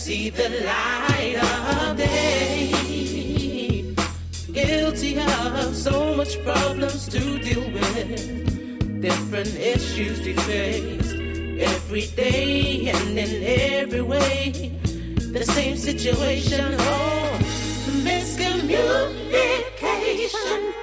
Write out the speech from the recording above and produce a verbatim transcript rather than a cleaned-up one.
see the light of day. Guilty of so much problems to deal with, different issues we face every day and in every way. The same situation, oh, miscommunication.